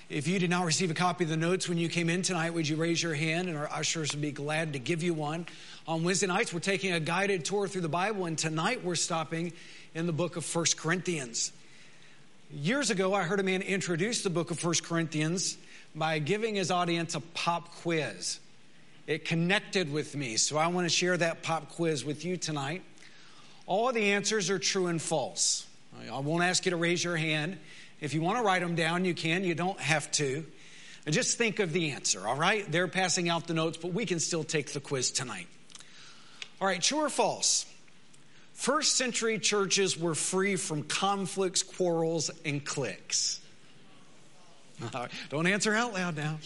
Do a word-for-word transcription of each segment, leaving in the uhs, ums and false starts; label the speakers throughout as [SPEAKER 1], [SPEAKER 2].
[SPEAKER 1] If you did not receive a copy of the notes when you came in tonight, would you raise your hand, and our ushers would be glad to give you one. On Wednesday nights, we're taking a guided tour through the Bible, and tonight we're stopping in the book of First Corinthians. Years ago, I heard a man introduce the book of First Corinthians by giving his audience a pop quiz. It connected with me, so I want to share that pop quiz with you tonight. All of the answers are true and false. I won't ask you to raise your hand. If you want to write them down, you can. You don't have to. And just think of the answer, all right? They're passing out the notes, but we can still take the quiz tonight. All right, true or false? First century churches were free from conflicts, quarrels, and cliques. All right, don't answer out loud now.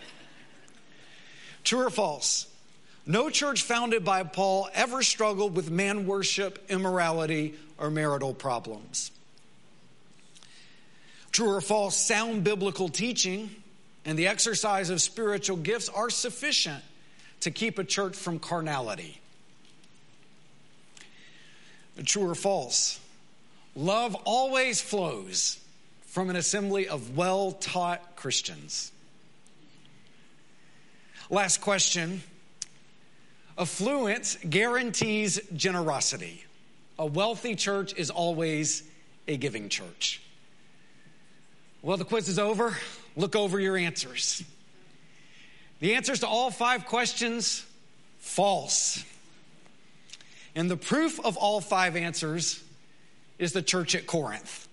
[SPEAKER 1] True or false? No church founded by Paul ever struggled with man worship, immorality, or marital problems. True or false? Sound biblical teaching and the exercise of spiritual gifts are sufficient to keep a church from carnality. True or false? Love always flows from an assembly of well-taught Christians. Last question. Affluence guarantees generosity. A wealthy church is always a giving church. Well, the quiz is over. Look over your answers. The answers to all five questions, false. And the proof of all five answers is the church at Corinth.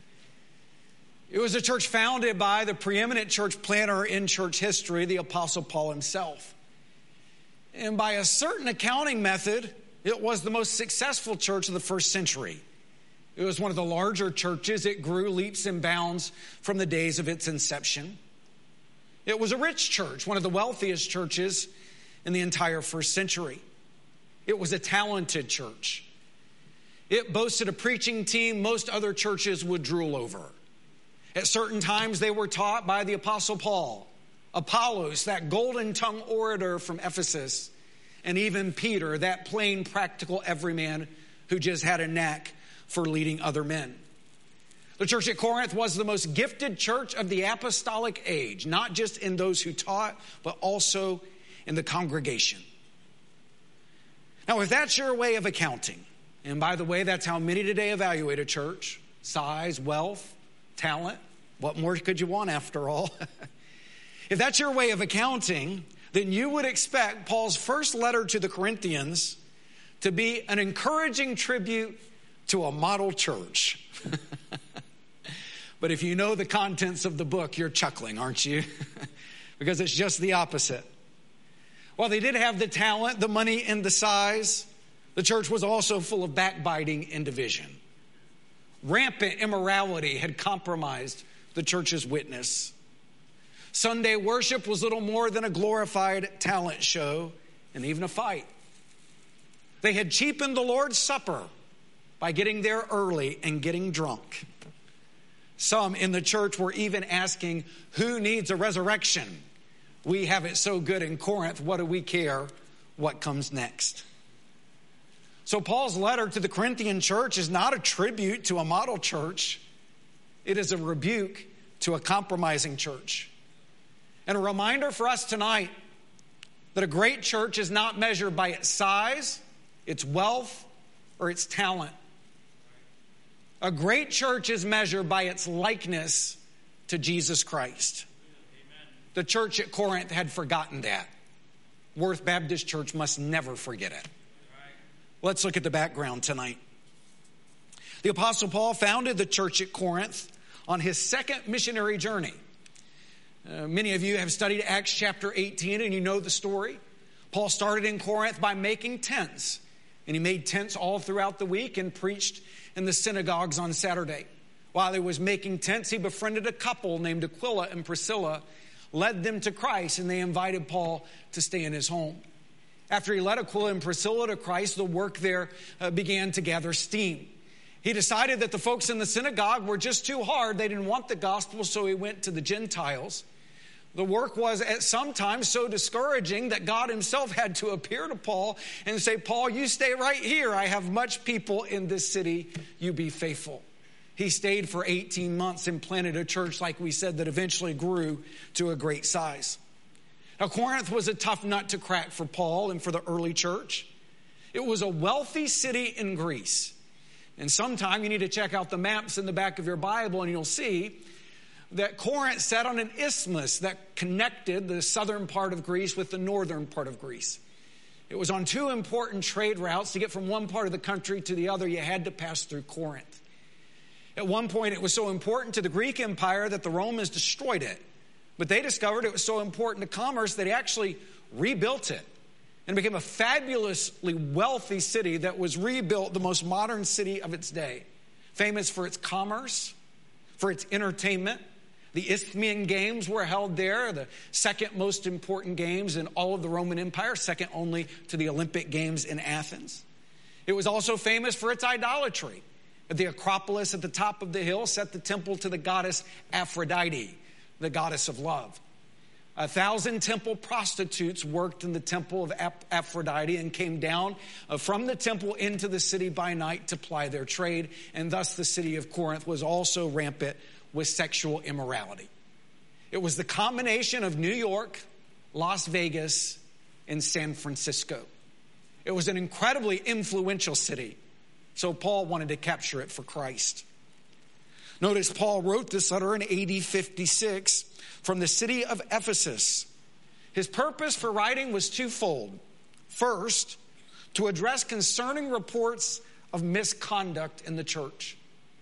[SPEAKER 1] It was a church founded by the preeminent church planter in church history, the Apostle Paul himself. And by a certain accounting method, it was the most successful church of the first century. It was one of the larger churches. It grew leaps and bounds from the days of its inception. It was a rich church, one of the wealthiest churches in the entire first century. It was a talented church. It boasted a preaching team most other churches would drool over. At certain times, they were taught by the Apostle Paul, Apollos, that golden-tongued orator from Ephesus, and even Peter, that plain, practical everyman who just had a knack for leading other men. The church at Corinth was the most gifted church of the apostolic age, not just in those who taught, but also in the congregation. Now, if that's your way of accounting, and by the way, that's how many today evaluate a church, size, wealth, talent, what more could you want after all? If that's your way of accounting, then you would expect Paul's first letter to the Corinthians to be an encouraging tribute to a model church. But if you know the contents of the book, you're chuckling, aren't you? Because it's just the opposite. While they did have the talent, the money, and the size, the church was also full of backbiting and division. Rampant immorality had compromised the church's witness. Sunday worship was little more than a glorified talent show and even a fight. They had cheapened the Lord's Supper by getting there early and getting drunk. Some in the church were even asking, who needs a resurrection? We have it so good in Corinth. What do we care what comes next? So Paul's letter to the Corinthian church is not a tribute to a model church. It is a rebuke to a compromising church. And a reminder for us tonight that a great church is not measured by its size, its wealth, or its talent. A great church is measured by its likeness to Jesus Christ. Amen. The church at Corinth had forgotten that. Worth Baptist Church must never forget it. Right. Let's look at the background tonight. The Apostle Paul founded the church at Corinth on his second missionary journey. Uh, many of you have studied Acts chapter eighteen, and you know the story. Paul started in Corinth by making tents, and he made tents all throughout the week and preached in the synagogues on Saturday. While he was making tents, he befriended a couple named Aquila and Priscilla, led them to Christ, and they invited Paul to stay in his home. After he led Aquila and Priscilla to Christ, the work there uh, began to gather steam. He decided that the folks in the synagogue were just too hard. They didn't want the gospel, so he went to the Gentiles. The work was at some times so discouraging that God himself had to appear to Paul and say, Paul, you stay right here. I have much people in this city. You be faithful. He stayed for eighteen months and planted a church, like we said, that eventually grew to a great size. Now, Corinth was a tough nut to crack for Paul and for the early church. It was a wealthy city in Greece. And sometime you need to check out the maps in the back of your Bible, and you'll see that Corinth sat on an isthmus that connected the southern part of Greece with the northern part of Greece. It was on two important trade routes. To get from one part of the country to the other, you had to pass through Corinth. At one point, it was so important to the Greek Empire that the Romans destroyed it. But they discovered it was so important to commerce that they actually rebuilt it and became a fabulously wealthy city that was rebuilt, the most modern city of its day. Famous for its commerce, for its entertainment. The Isthmian Games were held there, the second most important games in all of the Roman Empire, second only to the Olympic Games in Athens. It was also famous for its idolatry. At the Acropolis at the top of the hill set the temple to the goddess Aphrodite, the goddess of love. A thousand temple prostitutes worked in the temple of Aphrodite and came down from the temple into the city by night to ply their trade. And thus the city of Corinth was also rampant with sexual immorality. It was the combination of New York, Las Vegas, and San Francisco. It was an incredibly influential city. So Paul wanted to capture it for Christ. Notice Paul wrote this letter in A D fifty-six from the city of Ephesus. His purpose for writing was twofold. First, to address concerning reports of misconduct in the church.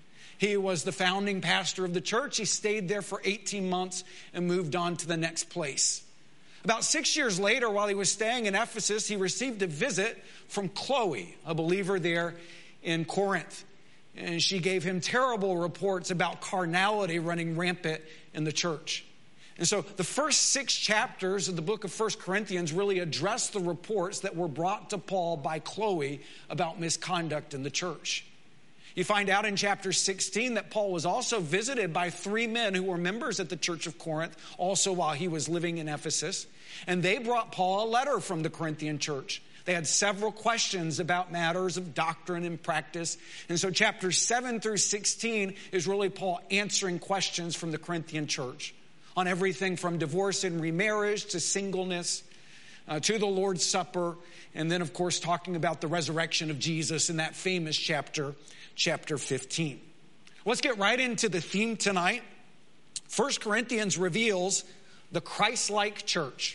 [SPEAKER 1] He was the founding pastor of the church. He stayed there for eighteen months and moved on to the next place. About six years later, while he was staying in Ephesus, he received a visit from Chloe, a believer there in Corinth. And she gave him terrible reports about carnality running rampant in the church. And so the first six chapters of the book of First Corinthians really address the reports that were brought to Paul by Chloe about misconduct in the church. You find out in chapter sixteen that Paul was also visited by three men who were members at the church of Corinth, also while he was living in Ephesus. And they brought Paul a letter from the Corinthian church. They had several questions about matters of doctrine and practice. And so chapters seven through sixteen is really Paul answering questions from the Corinthian church on everything from divorce and remarriage to singleness, uh, to the Lord's Supper, and then, of course, talking about the resurrection of Jesus in that famous chapter, chapter fifteen. Let's get right into the theme tonight. First Corinthians reveals the Christ-like church.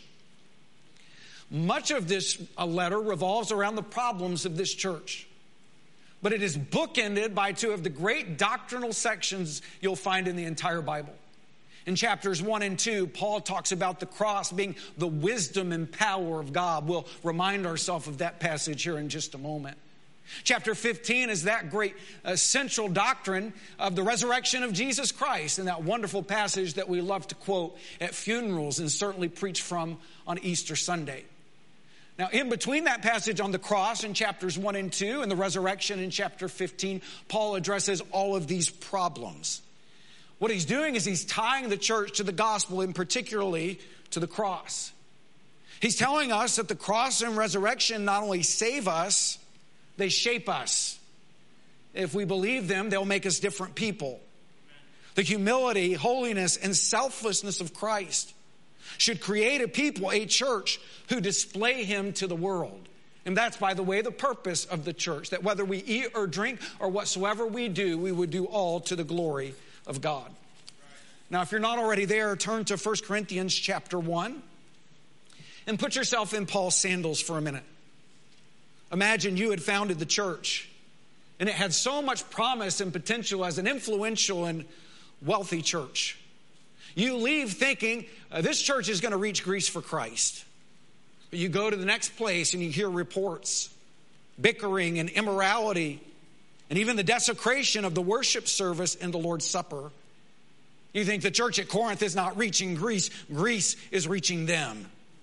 [SPEAKER 1] Much of this letter revolves around the problems of this church. But it is bookended by two of the great doctrinal sections you'll find in the entire Bible. In chapters one and two, Paul talks about the cross being the wisdom and power of God. We'll remind ourselves of that passage here in just a moment. Chapter fifteen is that great essential doctrine of the resurrection of Jesus Christ, and that wonderful passage that we love to quote at funerals and certainly preach from on Easter Sunday. Now, in between that passage on the cross in chapters one and two and the resurrection in chapter fifteen, Paul addresses all of these problems. What he's doing is he's tying the church to the gospel, and particularly to the cross. He's telling us that the cross and resurrection not only save us, they shape us. If we believe them, they'll make us different people. The humility, holiness, and selflessness of Christ should create a people, a church, who display him to the world. And that's, by the way, the purpose of the church, that whether we eat or drink or whatsoever we do, we would do all to the glory of God. Now, if you're not already there, turn to First Corinthians chapter one and put yourself in Paul's sandals for a minute. Imagine you had founded the church, and it had so much promise and potential as an influential and wealthy church. You leave thinking, uh, this church is going to reach Greece for Christ. But you go to the next place and you hear reports, bickering and immorality, and even the desecration of the worship service and the Lord's Supper. You think the church at Corinth is not reaching Greece. Greece is reaching them.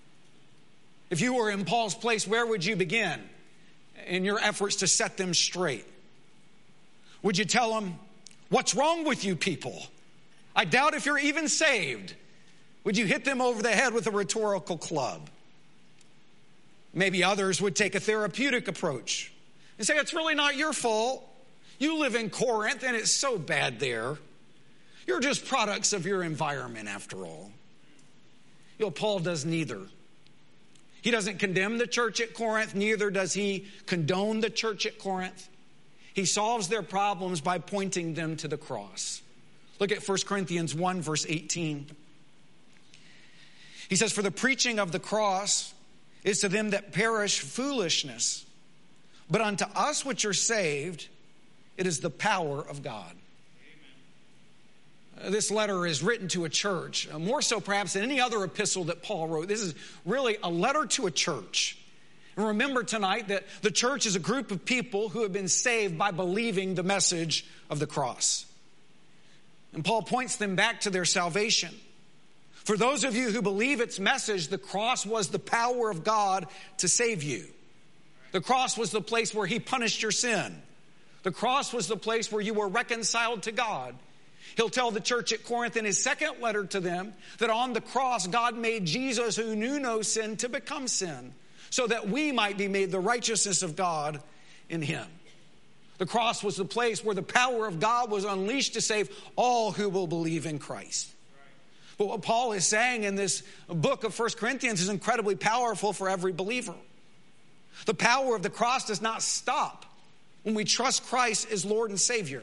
[SPEAKER 1] If you were in Paul's place, where would you begin in your efforts to set them straight? Would you tell them, what's wrong with you people? I doubt if you're even saved. Would you hit them over the head with a rhetorical club? Maybe others would take a therapeutic approach and say, it's really not your fault. You live in Corinth and it's so bad there. You're just products of your environment after all. You know, Paul does neither. He doesn't condemn the church at Corinth, neither does he condone the church at Corinth. He solves their problems by pointing them to the cross. Look at First Corinthians one, verse eighteen. He says, for the preaching of the cross is to them that perish foolishness, but unto us which are saved, it is the power of God. Uh, this letter is written to a church, uh, more so perhaps than any other epistle that Paul wrote. This is really a letter to a church. And remember tonight that the church is a group of people who have been saved by believing the message of the cross. And Paul points them back to their salvation. For those of you who believe its message, the cross was the power of God to save you. The cross was the place where he punished your sin. The cross was the place where you were reconciled to God. He'll tell the church at Corinth in his second letter to them that on the cross, God made Jesus, who knew no sin, to become sin, so that we might be made the righteousness of God in him. The cross was the place where the power of God was unleashed to save all who will believe in Christ. But what Paul is saying in this book of First Corinthians is incredibly powerful for every believer. The power of the cross does not stop when we trust Christ as Lord and Savior.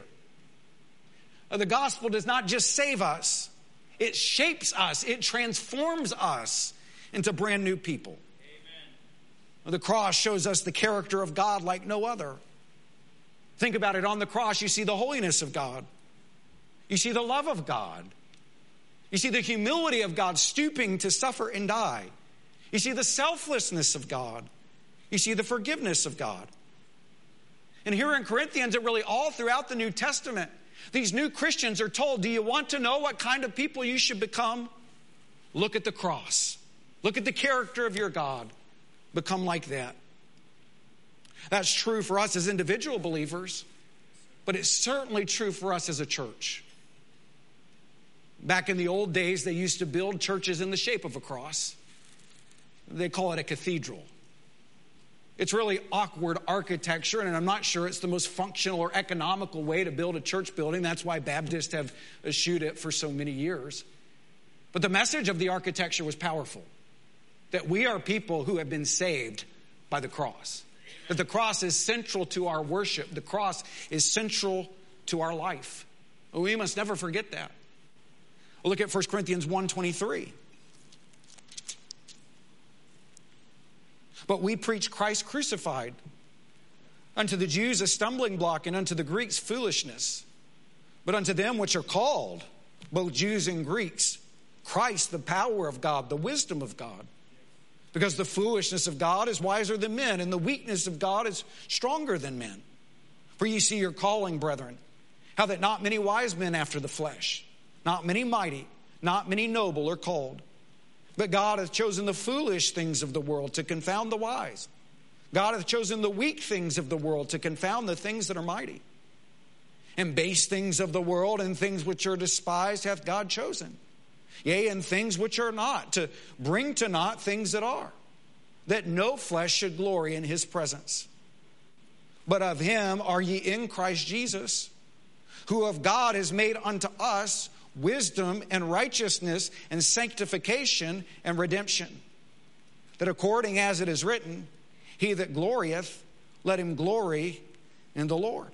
[SPEAKER 1] The gospel does not just save us. It shapes us. It transforms us into brand new people. Amen. The cross shows us the character of God like no other. Think about it. On the cross, you see the holiness of God. You see the love of God. You see the humility of God stooping to suffer and die. You see the selflessness of God. You see the forgiveness of God. And here in Corinthians, and really all throughout the New Testament, these new Christians are told, do you want to know what kind of people you should become? Look at the cross. Look at the character of your God. Become like that. That's true for us as individual believers, but it's certainly true for us as a church. Back in the old days, they used to build churches in the shape of a cross. They call it a cathedral. It's really awkward architecture, and I'm not sure it's the most functional or economical way to build a church building. That's why Baptists have eschewed it for so many years. But the message of the architecture was powerful, that we are people who have been saved by the cross, that the cross is central to our worship. The cross is central to our life. We must never forget that. We'll look at First Corinthians one twenty-three. But we preach Christ crucified, unto the Jews a stumbling block, and unto the Greeks foolishness. But unto them which are called, both Jews and Greeks, Christ the power of God, the wisdom of God. Because the foolishness of God is wiser than men, and the weakness of God is stronger than men. For ye see your calling, brethren, how that not many wise men after the flesh, not many mighty, not many noble are called. But God hath chosen the foolish things of the world to confound the wise. God hath chosen the weak things of the world to confound the things that are mighty. And base things of the world and things which are despised hath God chosen. Yea, and things which are not, to bring to naught things that are, that no flesh should glory in his presence. But of him are ye in Christ Jesus, who of God is made unto us wisdom and righteousness and sanctification and redemption. That according as it is written, he that glorieth, let him glory in the Lord.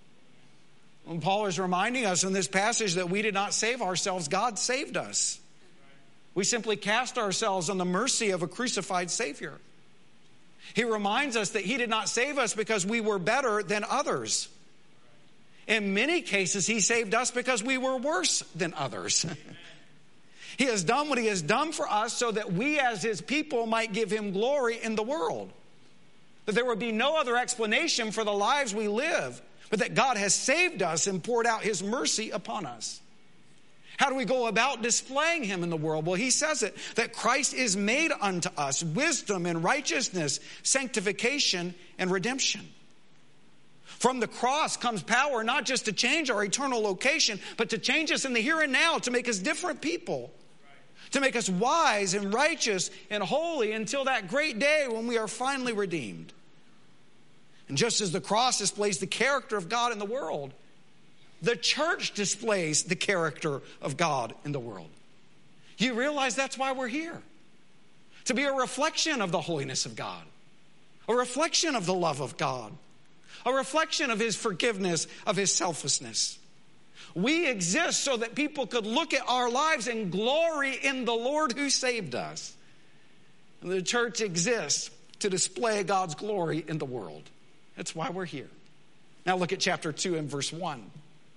[SPEAKER 1] And Paul is reminding us in this passage that we did not save ourselves. God saved us. We simply cast ourselves on the mercy of a crucified Savior. He reminds us that he did not save us because we were better than others. In many cases, he saved us because we were worse than others. He has done what he has done for us so that we as his people might give him glory in the world. That there would be no other explanation for the lives we live, but that God has saved us and poured out his mercy upon us. How do we go about displaying him in the world? Well, he says it, that Christ is made unto us wisdom and righteousness, sanctification and redemption. From the cross comes power not just to change our eternal location, but to change us in the here and now, to make us different people, to make us wise and righteous and holy until that great day when we are finally redeemed. And just as the cross displays the character of God in the world, the church displays the character of God in the world. You realize that's why we're here. To be a reflection of the holiness of God. A reflection of the love of God. A reflection of his forgiveness, of his selflessness. We exist so that people could look at our lives and glory in the Lord who saved us. And the church exists to display God's glory in the world. That's why we're here. Now look at chapter two and verse one.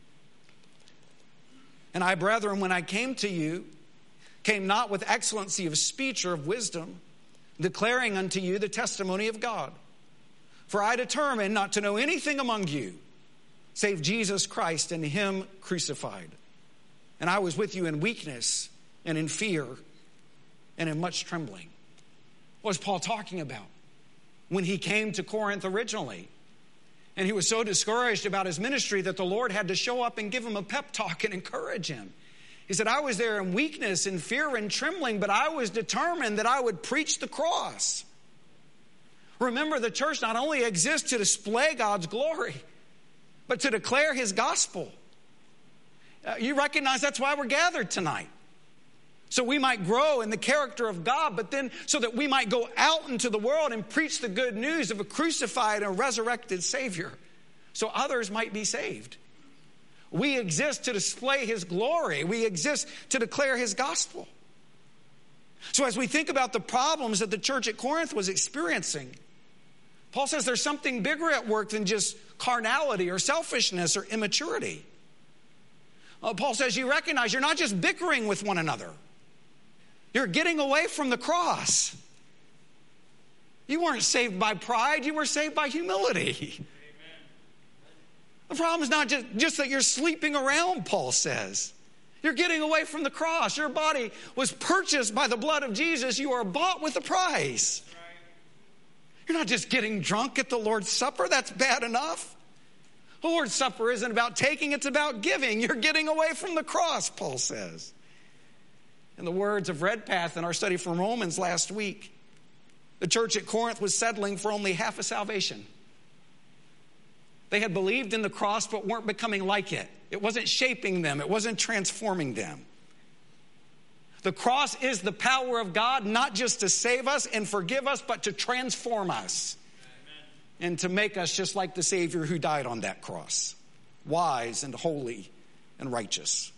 [SPEAKER 1] And I, brethren, when I came to you, came not with excellency of speech or of wisdom, declaring unto you the testimony of God. For I determined not to know anything among you, save Jesus Christ and him crucified. And I was with you in weakness and in fear and in much trembling. What was Paul talking about? When he came to Corinth originally, and he was so discouraged about his ministry that the Lord had to show up and give him a pep talk and encourage him. He said, I was there in weakness and fear and trembling, but I was determined that I would preach the cross. Remember, the church not only exists to display God's glory, but to declare his gospel. Uh, you recognize that's why we're gathered tonight. So we might grow in the character of God, but then so that we might go out into the world and preach the good news of a crucified and resurrected Savior, so others might be saved. We exist to display his glory. We exist to declare his gospel. So as we think about the problems that the church at Corinth was experiencing, Paul says there's something bigger at work than just carnality or selfishness or immaturity. Uh, Paul says you recognize you're not just bickering with one another. You're getting away from the cross. You weren't saved by pride. You were saved by humility. Amen. The problem is not just, just that you're sleeping around, Paul says. You're getting away from the cross. Your body was purchased by the blood of Jesus. You are bought with a price. Right. You're not just getting drunk at the Lord's Supper. That's bad enough. The Lord's Supper isn't about taking. It's about giving. You're getting away from the cross, Paul says. In the words of Redpath in our study from Romans last week, the church at Corinth was settling for only half a salvation. They had believed in the cross but weren't becoming like it. It wasn't shaping them. It wasn't transforming them. The cross is the power of God, not just to save us and forgive us, but to transform us. Amen. And to make us just like the Savior who died on that cross, wise and holy and righteous.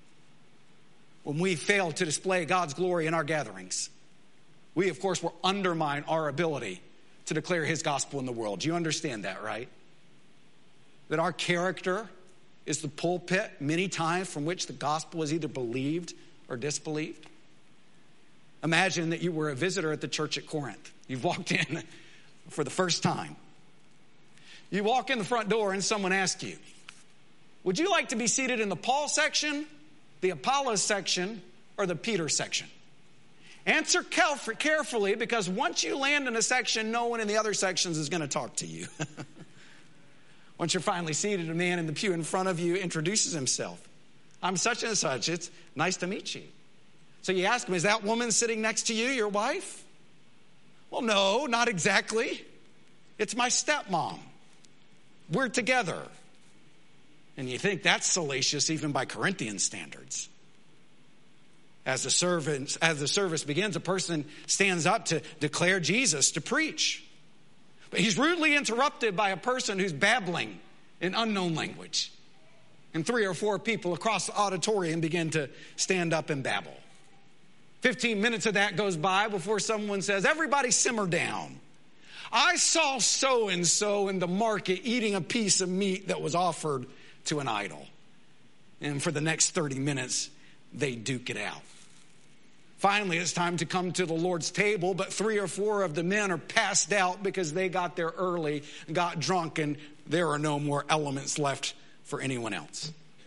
[SPEAKER 1] When we fail to display God's glory in our gatherings, we, of course, will undermine our ability to declare his gospel in the world. Do you understand that, right? That our character is the pulpit many times from which the gospel is either believed or disbelieved. Imagine that you were a visitor at the church at Corinth. You've walked in for the first time. You walk in the front door and someone asks you, would you like to be seated in the Paul section, the Apollos section, or the Peter section? Answer carefully, because once you land in a section, no one in the other sections is going to talk to you. Once you're finally seated, a man in the pew in front of you introduces himself. I'm such and such. It's nice to meet you. So you ask him, is that woman sitting next to you your wife? Well, no, not exactly. It's my stepmom. We're together. And you think that's salacious even by Corinthian standards. As the servants, as the service begins, a person stands up to declare Jesus, to preach. But he's rudely interrupted by a person who's babbling in unknown language. And three or four people across the auditorium begin to stand up and babble. Fifteen minutes of that goes by before someone says, everybody simmer down. I saw so-and-so in the market eating a piece of meat that was offered to an idol. And for the next thirty minutes, they duke it out. Finally, it's time to come to the Lord's table, but three or four of the men are passed out because they got there early, got drunk, and there are no more elements left for anyone else.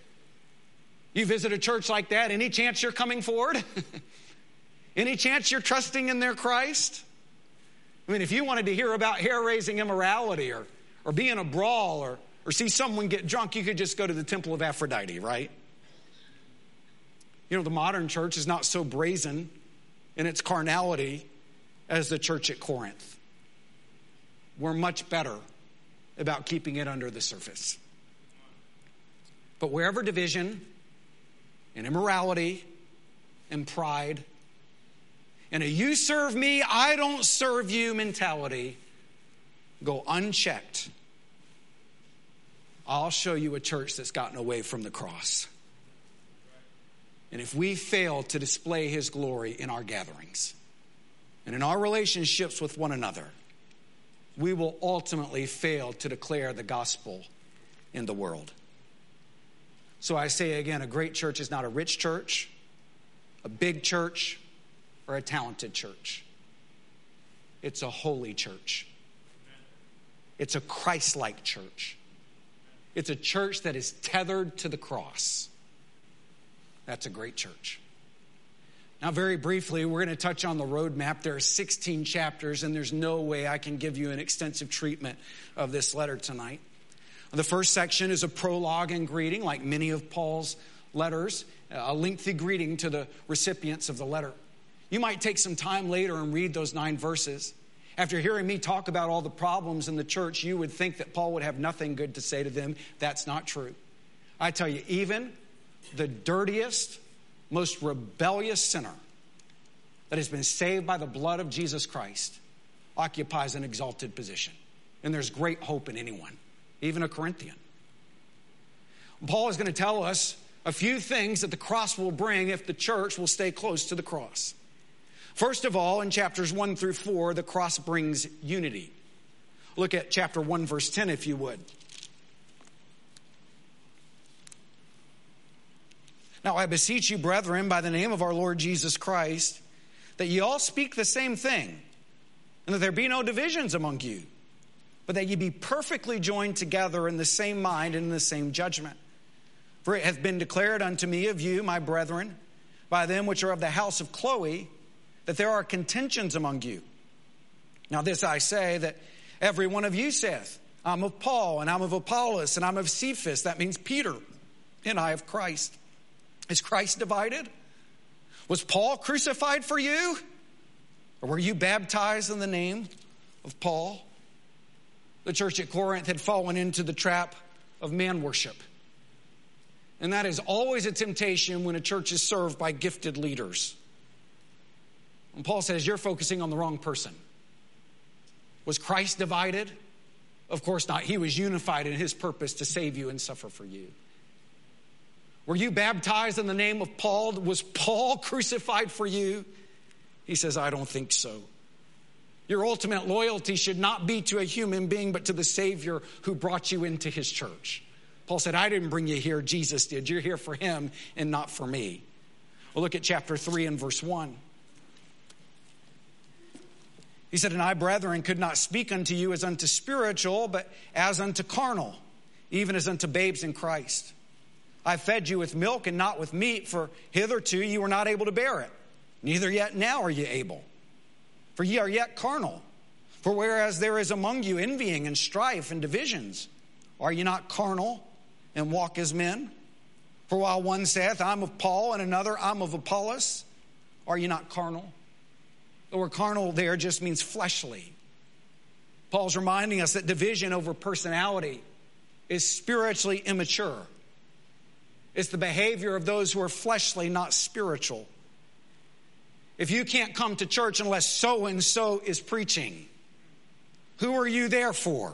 [SPEAKER 1] You visit a church like that, any chance you're coming forward? Any chance you're trusting in their Christ? I mean, if you wanted to hear about hair-raising immorality or, or be in a brawl or, or see someone get drunk, you could just go to the temple of Aphrodite, right? You know, the modern church is not so brazen in its carnality as the church at Corinth. We're much better about keeping it under the surface. But wherever division and immorality and pride and a you serve me, I don't serve you mentality go unchecked, I'll show you a church that's gotten away from the cross. And if we fail to display his glory in our gatherings and in our relationships with one another, we will ultimately fail to declare the gospel in the world. So I say again, a great church is not a rich church, a big church, or a talented church. It's a holy church. It's a Christ-like church. It's a church that is tethered to the cross. That's a great church. Now, very briefly, we're going to touch on the roadmap. There are sixteen chapters, and there's no way I can give you an extensive treatment of this letter tonight. The first section is a prologue and greeting, like many of Paul's letters, a lengthy greeting to the recipients of the letter. You might take some time later and read those nine verses. After hearing me talk about all the problems in the church, you would think that Paul would have nothing good to say to them. That's not true. I tell you, even the dirtiest, most rebellious sinner that has been saved by the blood of Jesus Christ occupies an exalted position. And there's great hope in anyone, even a Corinthian. Paul is going to tell us a few things that the cross will bring if the church will stay close to the cross. First of all, in chapters one through four, the cross brings unity. Look at chapter one, verse ten, if you would. Now I beseech you, brethren, by the name of our Lord Jesus Christ, that ye all speak the same thing, and that there be no divisions among you, but that ye be perfectly joined together in the same mind and in the same judgment. For it hath been declared unto me of you, my brethren, by them which are of the house of Chloe, that there are contentions among you. Now this I say, that every one of you saith, I'm of Paul, and I'm of Apollos, and I'm of Cephas. That means Peter, and I of Christ. Is Christ divided? Was Paul crucified for you? Or were you baptized in the name of Paul? The church at Corinth had fallen into the trap of man worship. And that is always a temptation when a church is served by gifted leaders. And Paul says, you're focusing on the wrong person. Was Christ divided? Of course not. He was unified in his purpose to save you and suffer for you. Were you baptized in the name of Paul? Was Paul crucified for you? He says, I don't think so. Your ultimate loyalty should not be to a human being, but to the Savior who brought you into his church. Paul said, I didn't bring you here, Jesus did. You're here for him and not for me. Well, look at chapter three and verse one. He said, and I, brethren, could not speak unto you as unto spiritual, but as unto carnal, even as unto babes in Christ. I fed you with milk and not with meat, for hitherto you were not able to bear it. Neither yet now are ye able. For ye are yet carnal. For whereas there is among you envying and strife and divisions, are ye not carnal and walk as men? For while one saith, I'm of Paul, and another, I'm of Apollos, are ye not carnal? The word carnal there just means fleshly. Paul's reminding us that division over personality is spiritually immature. It's the behavior of those who are fleshly, not spiritual. If you can't come to church unless so-and-so is preaching, who are you there for?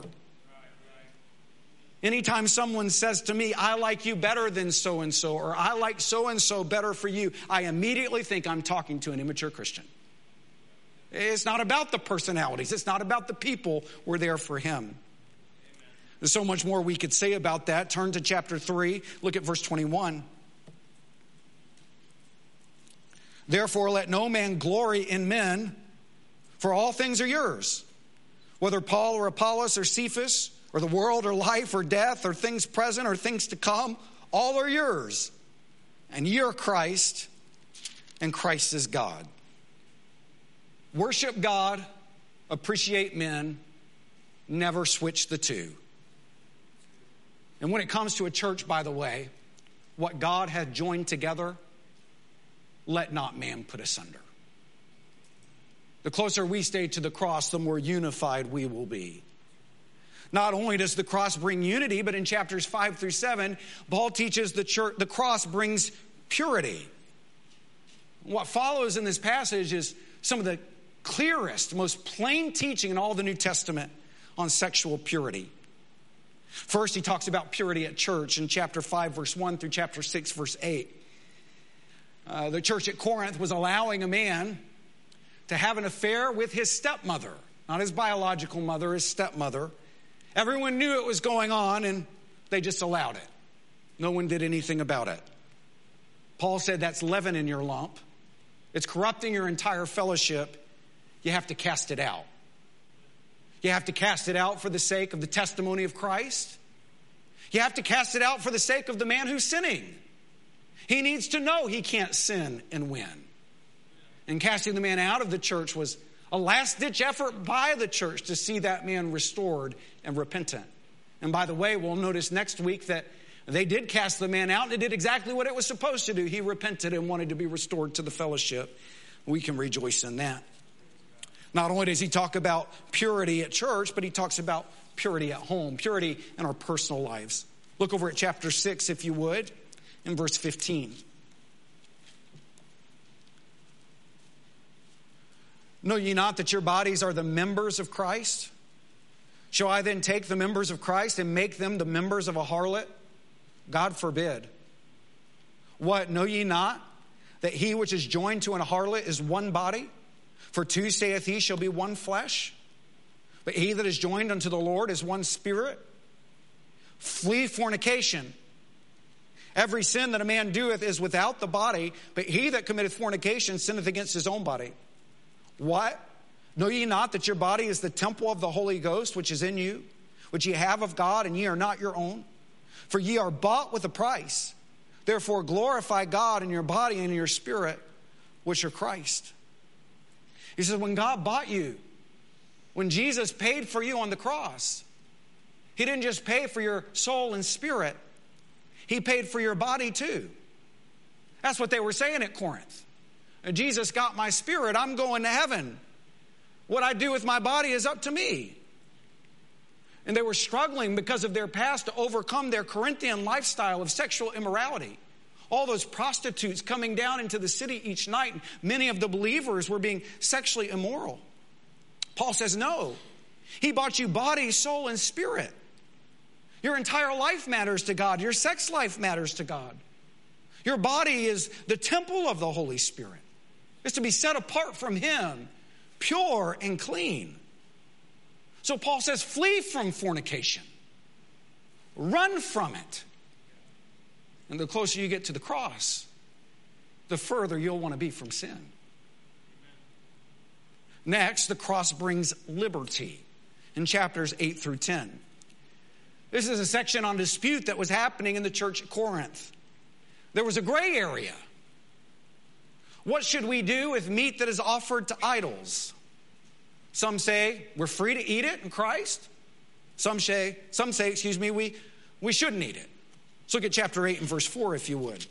[SPEAKER 1] Anytime someone says to me, I like you better than so-and-so, or I like so-and-so better for you, I immediately think I'm talking to an immature Christian. It's not about the personalities. It's not about the people. We're there for him. There's so much more we could say about that. Turn to chapter three. Look at verse twenty-one. Therefore, let no man glory in men, for all things are yours. Whether Paul or Apollos or Cephas, or the world or life or death or things present or things to come, all are yours. And ye are Christ, and Christ is God. Worship God, appreciate men, never switch the two. And when it comes to a church, by the way, what God had joined together, let not man put asunder. The closer we stay to the cross, the more unified we will be. Not only does the cross bring unity, but in chapters five through seven, Paul teaches the church the cross brings purity. What follows in this passage is some of the clearest, most plain teaching in all the New Testament on sexual purity. First, he talks about purity at church in chapter five, verse one through chapter six, verse eight. Uh, the church at Corinth was allowing a man to have an affair with his stepmother, not his biological mother, his stepmother. Everyone knew it was going on, and they just allowed it. No one did anything about it. Paul said that's leaven in your lump. It's corrupting your entire fellowship. You have to cast it out. You have to cast it out for the sake of the testimony of Christ. You have to cast it out for the sake of the man who's sinning. He needs to know he can't sin and win. And casting the man out of the church was a last-ditch effort by the church to see that man restored and repentant. And by the way, we'll notice next week that they did cast the man out, and it did exactly what it was supposed to do. He repented and wanted to be restored to the fellowship. We can rejoice in that. Not only does he talk about purity at church, but he talks about purity at home, purity in our personal lives. Look over at chapter six, if you would, in verse fifteen. Know ye not that your bodies are the members of Christ? Shall I then take the members of Christ and make them the members of a harlot? God forbid. What, know ye not that he which is joined to an harlot is one body? For two, saith he, shall be one flesh. But he that is joined unto the Lord is one spirit. Flee fornication. Every sin that a man doeth is without the body, but he that committeth fornication sinneth against his own body. What? Know ye not that your body is the temple of the Holy Ghost, which is in you, which ye have of God, and ye are not your own? For ye are bought with a price. Therefore glorify God in your body and in your spirit, which are Christ. He says, when God bought you, when Jesus paid for you on the cross, he didn't just pay for your soul and spirit. He paid for your body too. That's what they were saying at Corinth. Jesus got my spirit. I'm going to heaven. What I do with my body is up to me. And they were struggling because of their past to overcome their Corinthian lifestyle of sexual immorality. All those prostitutes coming down into the city each night. Many of the believers were being sexually immoral. Paul says, no. He bought you body, soul, and spirit. Your entire life matters to God. Your sex life matters to God. Your body is the temple of the Holy Spirit. It's to be set apart from him, pure and clean. So Paul says, flee from fornication. Run from it. And the closer you get to the cross, the further you'll want to be from sin. Next, the cross brings liberty in chapters eight through ten. This is a section on dispute that was happening in the church at Corinth. There was a gray area. What should we do with meat that is offered to idols? Some say we're free to eat it in Christ. Some say, some say, excuse me, we, we shouldn't eat it. Let's look at chapter eight and verse four, if you would.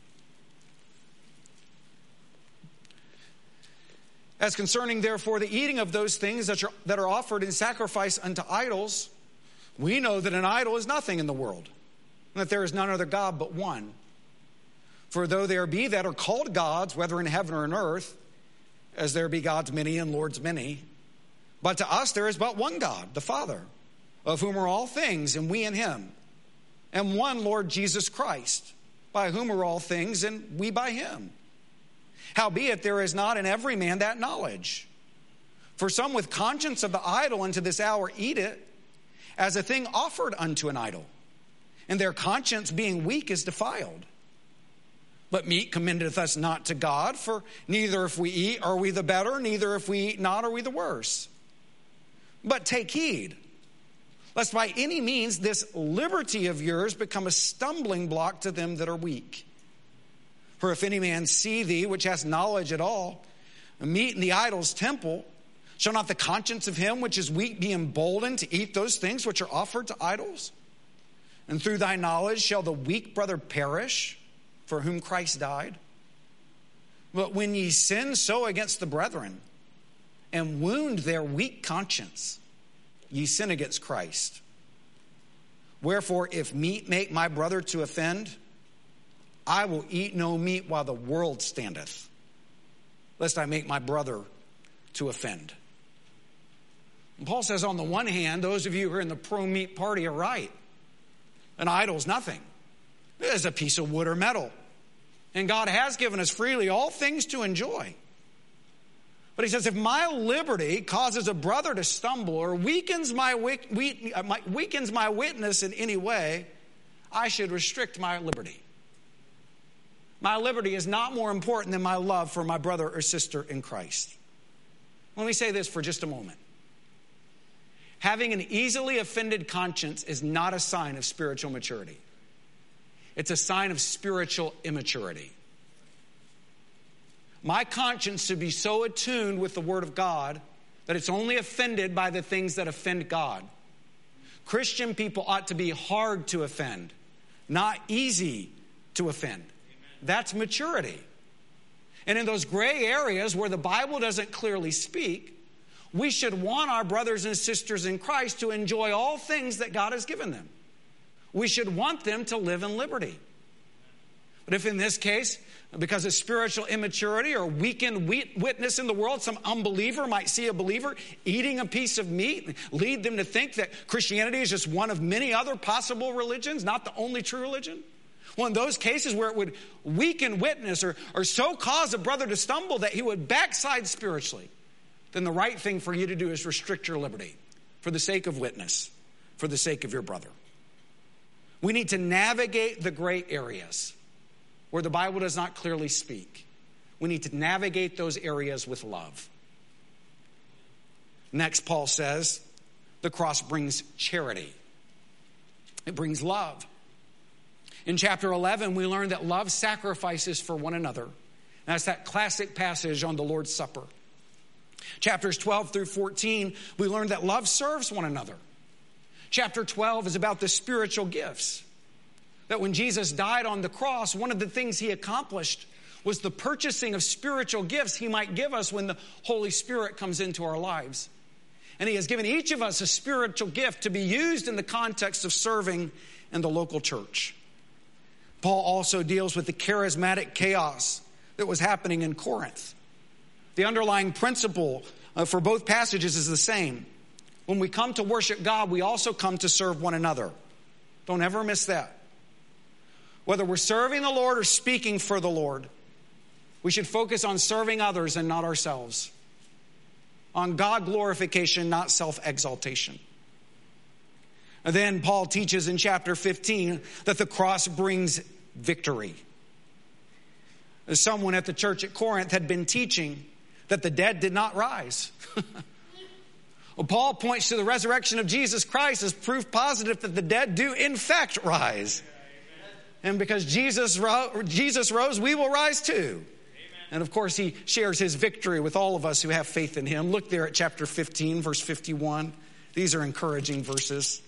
[SPEAKER 1] As concerning, therefore, the eating of those things that are, that are offered in sacrifice unto idols, we know that an idol is nothing in the world, and that there is none other God but one. For though there be that are called gods, whether in heaven or in earth, as there be gods many and lords many, but to us there is but one God, the Father, of whom are all things, and we in him, and one Lord Jesus Christ, by whom are all things, and we by him. Howbeit there is not in every man that knowledge. For some with conscience of the idol unto this hour eat it, as a thing offered unto an idol, and their conscience being weak is defiled. But meat commendeth us not to God, for neither if we eat are we the better, neither if we eat not are we the worse. But take heed, lest by any means this liberty of yours become a stumbling block to them that are weak. For if any man see thee, which has knowledge at all, meat in the idol's temple, shall not the conscience of him which is weak be emboldened to eat those things which are offered to idols? And through thy knowledge shall the weak brother perish, for whom Christ died? But when ye sin so against the brethren, and wound their weak conscience, ye sin against Christ. Wherefore, if meat make my brother to offend, I will eat no meat while the world standeth, lest I make my brother to offend. And Paul says, on the one hand, those of you who are in the pro-meat party are right. An idol's nothing. It is a piece of wood or metal. And God has given us freely all things to enjoy. But he says, if my liberty causes a brother to stumble or weakens my, weakens my witness in any way, I should restrict my liberty. My liberty is not more important than my love for my brother or sister in Christ. Let me say this for just a moment. Having an easily offended conscience is not a sign of spiritual maturity. It's a sign of spiritual immaturity. My conscience should be so attuned with the Word of God that it's only offended by the things that offend God. Christian people ought to be hard to offend, not easy to offend. Amen. That's maturity. And in those gray areas where the Bible doesn't clearly speak, we should want our brothers and sisters in Christ to enjoy all things that God has given them. We should want them to live in liberty. But if in this case, because of spiritual immaturity or weakened witness in the world, some unbeliever might see a believer eating a piece of meat and lead them to think that Christianity is just one of many other possible religions, not the only true religion. Well, in those cases where it would weaken witness or, or so cause a brother to stumble that he would backslide spiritually, then the right thing for you to do is restrict your liberty for the sake of witness, for the sake of your brother. We need to navigate the gray areas where the Bible does not clearly speak. We need to navigate those areas with love. Next, Paul says, the cross brings charity. It brings love. In chapter eleven, we learn that love sacrifices for one another. That's that classic passage on the Lord's Supper. Chapters twelve through fourteen, we learn that love serves one another. Chapter twelve is about the spiritual gifts. That when Jesus died on the cross, one of the things he accomplished was the purchasing of spiritual gifts he might give us when the Holy Spirit comes into our lives. And he has given each of us a spiritual gift to be used in the context of serving in the local church. Paul also deals with the charismatic chaos that was happening in Corinth. The underlying principle uh, for both passages is the same. When we come to worship God, we also come to serve one another. Don't ever miss that. Whether we're serving the Lord or speaking for the Lord, we should focus on serving others and not ourselves. On God glorification, not self-exaltation. And then Paul teaches in chapter fifteen that the cross brings victory. Someone at the church at Corinth had been teaching that the dead did not rise. Well, Paul points to the resurrection of Jesus Christ as proof positive that the dead do in fact rise. And because Jesus, ro- Jesus rose, we will rise too. Amen. And of course, he shares his victory with all of us who have faith in him. Look there at chapter fifteen, verse fifty-one. These are encouraging verses.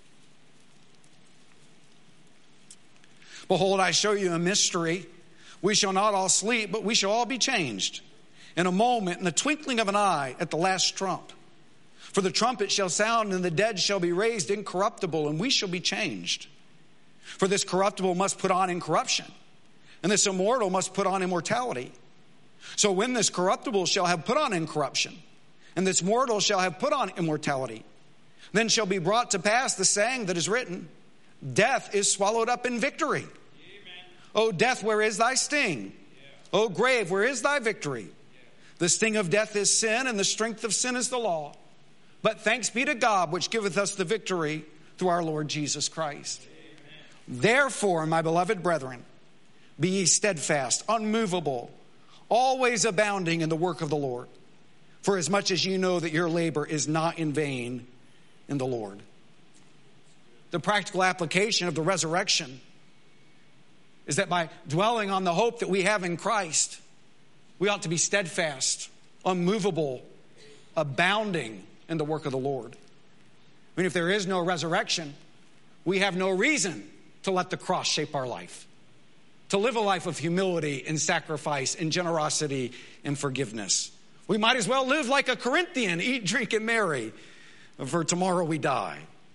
[SPEAKER 1] Behold, I show you a mystery. We shall not all sleep, but we shall all be changed. In a moment, in the twinkling of an eye, at the last trump. For the trumpet shall sound, and the dead shall be raised incorruptible, and we shall be changed. For this corruptible must put on incorruption, and this immortal must put on immortality. So when this corruptible shall have put on incorruption, and this mortal shall have put on immortality, then shall be brought to pass the saying that is written, death is swallowed up in victory. Amen. O death, where is thy sting? Yeah. O grave, where is thy victory? Yeah. The sting of death is sin, and the strength of sin is the law. But thanks be to God, which giveth us the victory through our Lord Jesus Christ. Therefore, my beloved brethren, be ye steadfast, unmovable, always abounding in the work of the Lord. For as much as you know that your labor is not in vain in the Lord. The practical application of the resurrection is that by dwelling on the hope that we have in Christ, we ought to be steadfast, unmovable, abounding in the work of the Lord. I mean, if there is no resurrection, we have no reason to let the cross shape our life, to live a life of humility and sacrifice and generosity and forgiveness. We might as well live like a Corinthian, eat, drink, and marry, for tomorrow we die.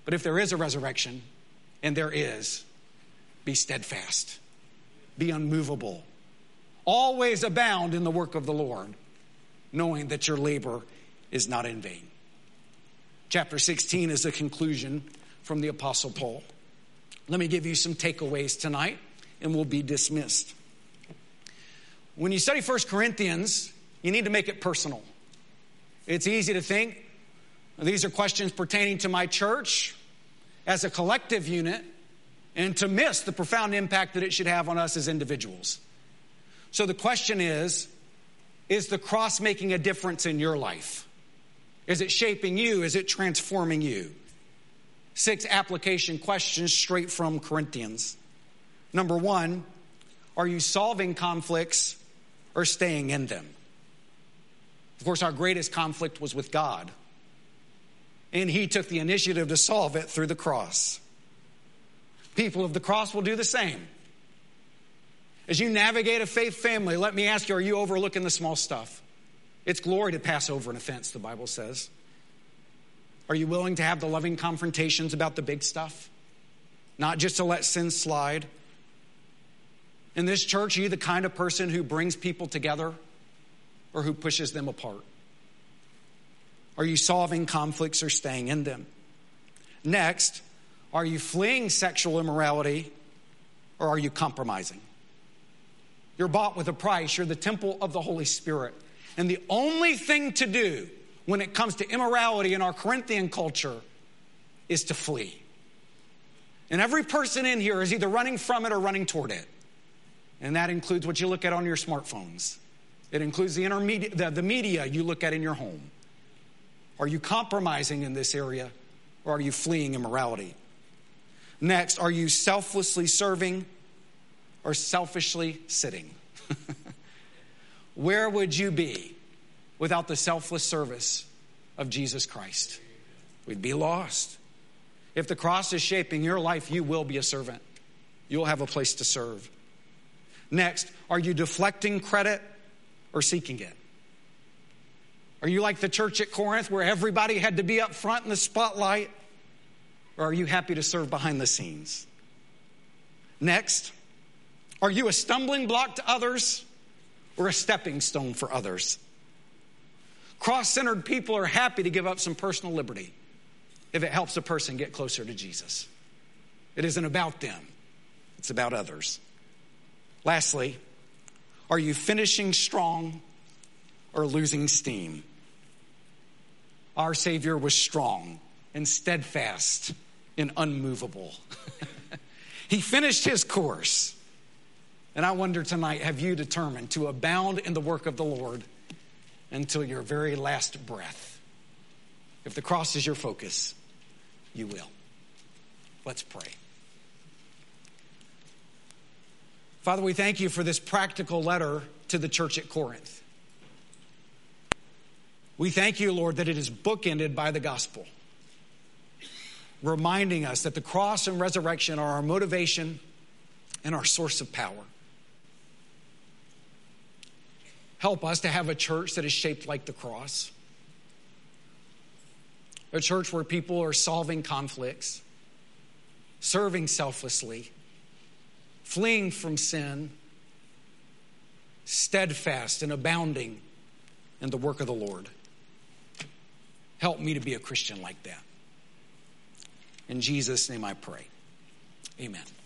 [SPEAKER 1] But if there is a resurrection, and there is, be steadfast, be unmovable, always abound in the work of the Lord, knowing that your labor is not in vain. Chapter sixteen is a conclusion from the Apostle Paul. Let me give you some takeaways tonight, and we'll be dismissed. When you study First Corinthians, you need to make it personal. It's easy to think, these are questions pertaining to my church as a collective unit, and to miss the profound impact that it should have on us as individuals. So the question is, is the cross making a difference in your life? Is it shaping you? Is it transforming you? Six application questions straight from Corinthians. Number one, are you solving conflicts or staying in them? Of course, our greatest conflict was with God, and he took the initiative to solve it through the cross. People of the cross will do the same. As you navigate a faith family, let me ask you, are you overlooking the small stuff? It's glory to pass over an offense, the Bible says. Are you willing to have the loving confrontations about the big stuff? Not just to let sin slide? In this church, are you the kind of person who brings people together or who pushes them apart? Are you solving conflicts or staying in them? Next, are you fleeing sexual immorality or are you compromising? You're bought with a price. You're the temple of the Holy Spirit. And the only thing to do when it comes to immorality in our Corinthian culture is to flee. And every person in here is either running from it or running toward it. And that includes what you look at on your smartphones. It includes the, intermediate, the, the media you look at in your home. Are you compromising in this area or are you fleeing immorality? Next, are you selflessly serving or selfishly sitting? Where would you be without the selfless service of Jesus Christ? We'd be lost. If the cross is shaping your life, you will be a servant. You'll have a place to serve. Next, are you deflecting credit or seeking it? Are you like the church at Corinth where everybody had to be up front in the spotlight? Or are you happy to serve behind the scenes? Next, are you a stumbling block to others or a stepping stone for others? Cross-centered people are happy to give up some personal liberty if it helps a person get closer to Jesus. It isn't about them. It's about others. Lastly, are you finishing strong or losing steam? Our Savior was strong and steadfast and unmovable. He finished his course. And I wonder tonight, have you determined to abound in the work of the Lord until your very last breath? If the cross is your focus, you will. Let's pray. Father, we thank you for this practical letter to the church at Corinth. We thank you, Lord, that it is bookended by the gospel, reminding us that the cross and resurrection are our motivation and our source of power. Help us to have a church that is shaped like the cross. A church where people are solving conflicts, serving selflessly, fleeing from sin, steadfast and abounding in the work of the Lord. Help me to be a Christian like that. In Jesus' name I pray. Amen.